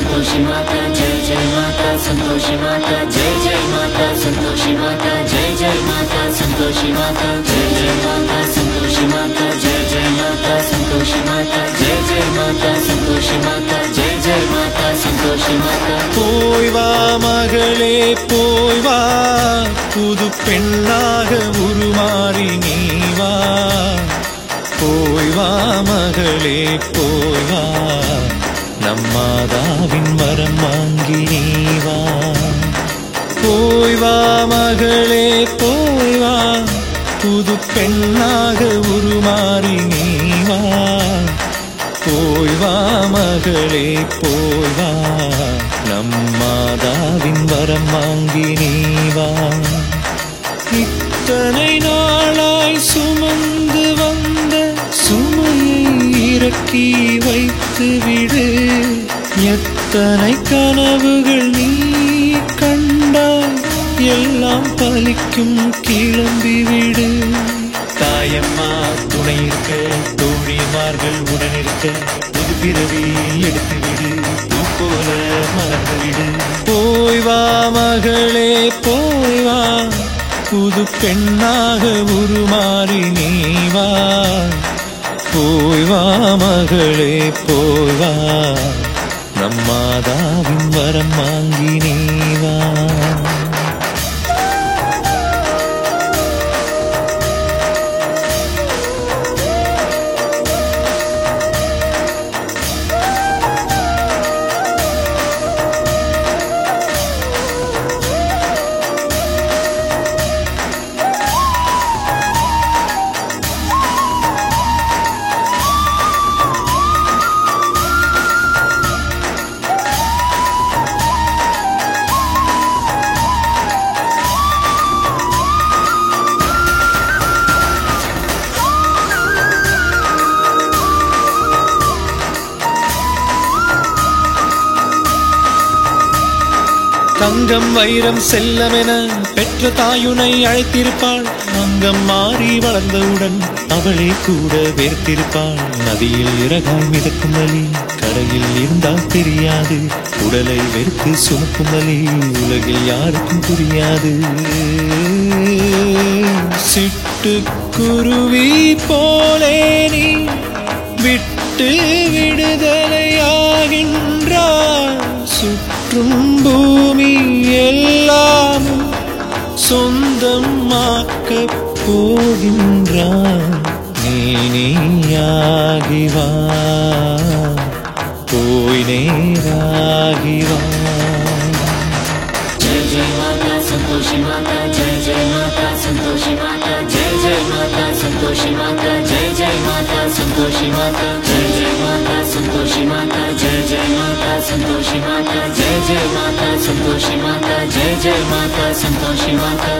संतोषी माता जय जय माता संतोषी माता जय जय माता संतोषी माता जय जय माता संतोषी माता जय जय माता संतोषी माता जय जय माता संतोषी माता जय जय माता संतोषी माता जय जय माता संतोषी माता போய் வா மகளே போய் வா புது பெண்ணாக உருமாறி நீ வா போய் வா மகளே போய் வா நம் மாதாவின் வரம் வாங்கி நீ வா போய் வா மகளே போய் வா புது பெண்ணாக உருமாறி நீ வா போய் வா மகளே போய் வா நம் மாதாவின் வரம் வாங்கி நீ வா இத்தனை நாளாய் சுமந்து வந்த சுமையை இறக்கி வைத்து விடு எத்தனை கனவுகள் நீ கண்டாய் எல்லாம் பலிக்கும் கிளம்பி விடு தாயம்மா துணை இருக்க தோழிமார்கள் உடனிருக்க புது பிறவி எடுத்து விடு பூ போல மலர்ந்து விடு போய் வா மகளே போய் வா புது பெண்ணாக உருமாறி நீ வா போய் வா மகளே போய் வா நம் மாதாவின் வரம் வாங்கி நீ வா தங்கம் வைரம் செல்லமென பெற்ற தாயுனை அழைத்திருப்பாள் அங்கம் மாறி வளர்ந்தவுடன் அவளே கூட வேர்த்திருப்பாள் நதியில் இறகாய் மிதக்கும் வலி கரையில் இருந்தால் தெரியாது உடலை வெறுத்து சுமக்கும் வலி உலகில் யாருக்கும் புரியாது சிட்டுக்குருவி போலே நீ விட்டு விடுதலையாகின்றாய் சுற்றும் பூமி எல்லாம் சொந்தமாக்கப் போகின்றான் நீயாகி வா போய் நேராகி வா जय जय माता संतोषी माता जय जय माता संतोषी माता जय जय माता संतोषी माता जय जय माता संतोषी माता जय जय माता संतोषी माता जय जय माता संतोषी माता जय जय माता संतोषी माता जय जय माता संतोषी माता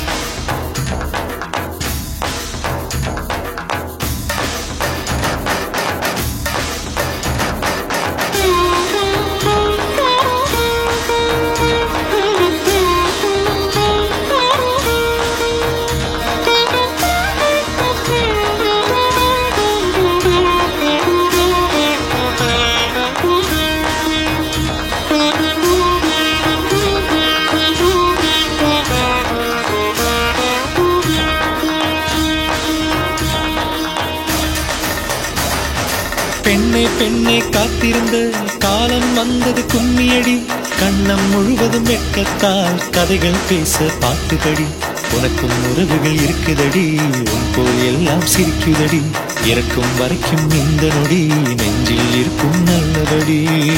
பெண்ணே பெண்ணே காத்திருந்த காலம் வந்தது கும்மியடி கண்ணம் முழுவதும் வெட்கத்தால் கதைகள் பேச பாட்டுதடி உனக்கும் உறவுகள் இருக்குதடி உன் போல் எல்லாம் சிரிக்குதடி இறக்கும் வரைக்கும் இந்த நொடி நெஞ்சில் இருக்கும் நல்லபடி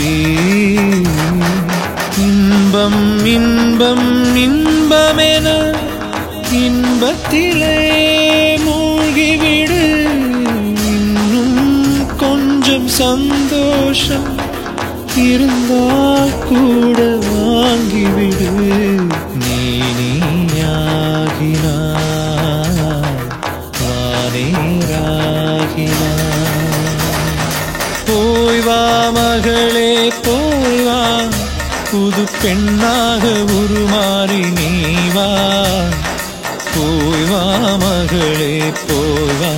இன்பம் இன்பம் இன்பமென இன்பத்திலே மூழ்கிவிடு கொஞ்சம் சந்தோஷம் இருந்தால் கூட வாங்கிவிடு நீயாகினாய் வானேராகினாய் போய் வா மகளே போய் வா புது பெண்ணாக உருமாறி நீ வா போய் வா மகளே போய் வா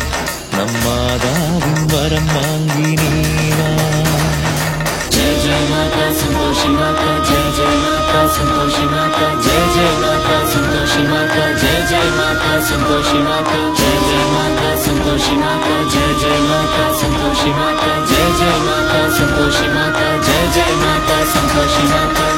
நம் மாதாவின் வரம் வாங்கி நீ வா जय जय माता संतोषी माता जय जय माता संतोषी माता जय जय माता संतोषी माता जय जय माता संतोषी माता जय जय माता संतोषी माता जय जय माता संतोषी माता जय जय माता संतोषी माता जय जय माता संतोषी माता